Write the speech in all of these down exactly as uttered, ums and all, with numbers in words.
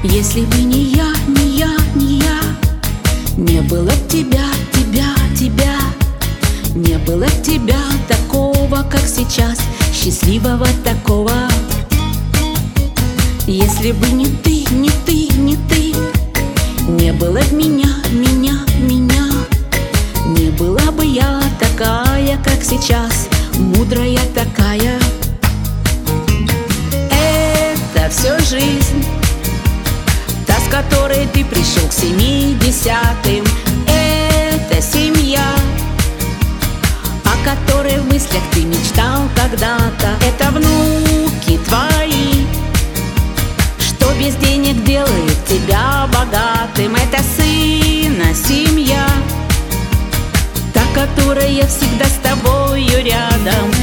Если бы не я, не я, не я, не было б тебя, тебя, тебя, не было б тебя такого, как сейчас, счастливого такого. Если бы не ты, не ты, не ты, не было б меня, меня, меня, не была бы я такая, как сейчас, мудрая такая. Это все жизнь, та, с которой ты пришел к семидесятым. Это семья, о которой в мыслях ты мечтал когда-то. Это внуки твои, что без денег делает тебя богатым. Это сына семья, та, которая всегда с тобою рядом.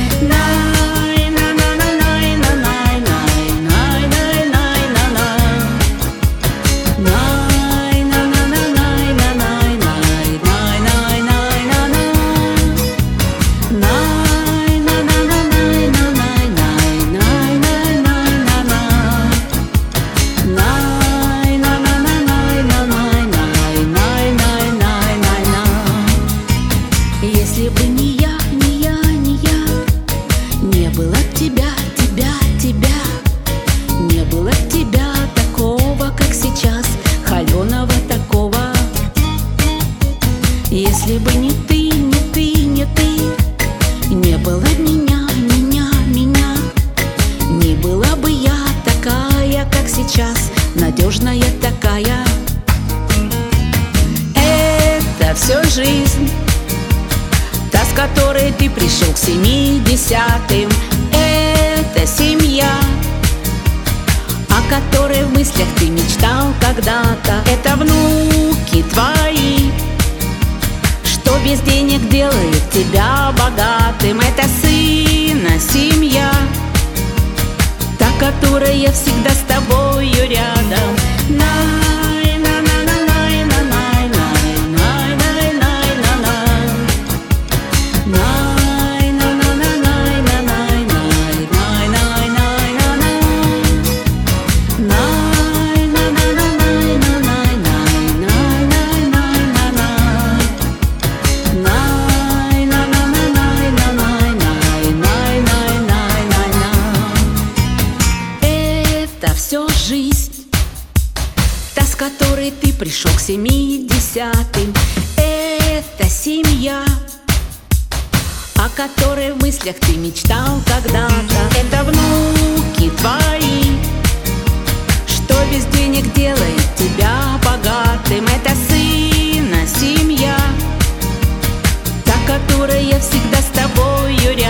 Если бы не я, не я, не я, не было б тебя, тебя, тебя, не было б тебя такого, как сейчас, холеного такого. Если бы не ты, не ты, не ты, не было б меня, меня, меня, не была бы я такая, как сейчас, надежная такая. Это все жизнь, та, с которой ты пришел к семидесятым. Это семья, о которой в мыслях ты мечтал когда-то. Это внуки твои, что без денег делает тебя богатым. Это сына семья, та, которая всегда с тобою рядом. Это все жизнь, та, с которой ты пришел к семидесятым. Это семья, о которой в мыслях ты мечтал когда-то. Это внуки твои, что без денег делает тебя богатым. Это сына семья, та, которая всегда с тобою рядом.